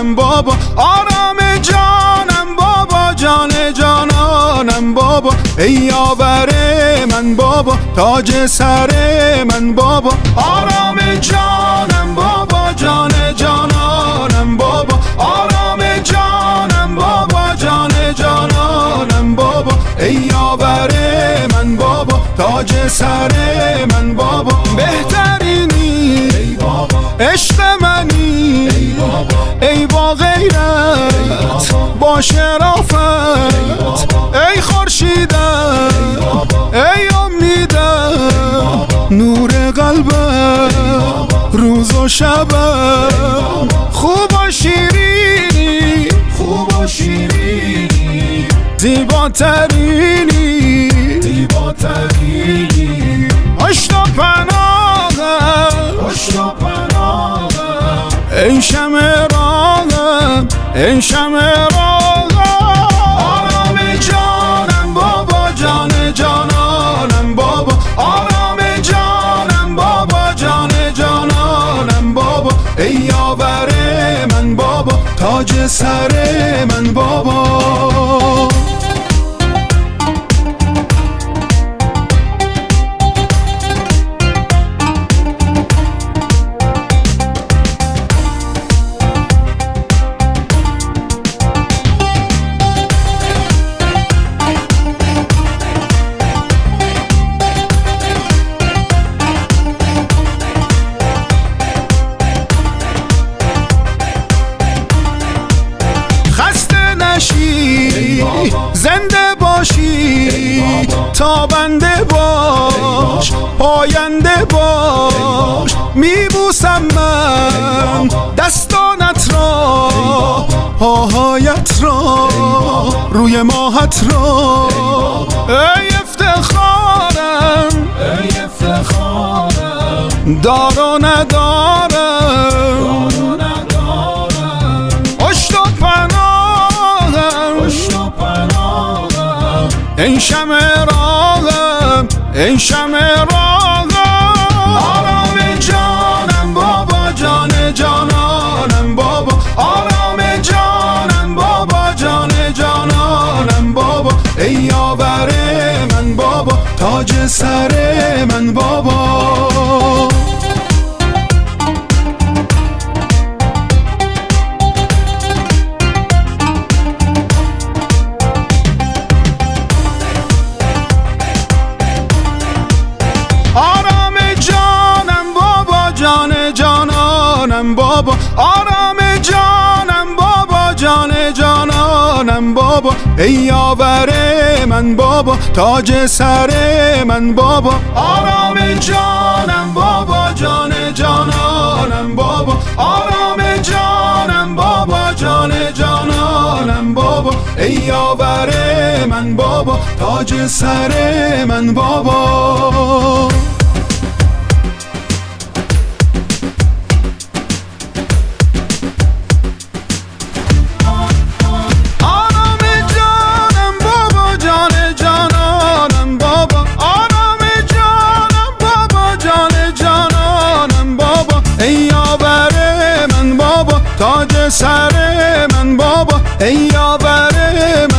جانم بابا، آرام جانم بابا، جان جانانم بابا، ای یاور من بابا، تاج سر من بابا، آرام جانم بابا، جان جانانم بابا، آرام جانم بابا، جان جانانم بابا، ای یاور من بابا، تاج سر من بابا، بهترینی ای بابا، عشق منی ای بابا، ای با غیرت با شرافت، ای خورشیدم ای امیدم، نور قلبم روز و شبم، خوب و شیرینی خوب و شیرینی، زیباترینی زیباترینی، پشت و پناهم پشت و پناهم، ای شمع راهم ای شمع راهم، آرام جانم بابا، جان جانانم بابا، آرام جانم بابا، جان جانانم بابا، ای یاور من بابا، تاج سر من بابا. زنده باشی تابنده باش پاینده باش، میبوسم من دستانت را پاهایت را روی ماهت را، ای افتخارم ای افتخارم، دار و ندارم این شمع راهم این شمع راهم، آرام جانم بابا، جان جانانم بابا، آرام جانم بابا، جان جانانم بابا، ای یاور من بابا، تاج سر من بابا. بابا آرام جانم بابا، جان جانانم بابا، ای یاور من بابا، تاج سر من بابا، آرام جانم بابا، جان جانانم بابا، آرام جانم بابا، جان جانانم بابا، ای یاور من بابا، تاج سر من بابا. تاج سر من بابا، ای یاور من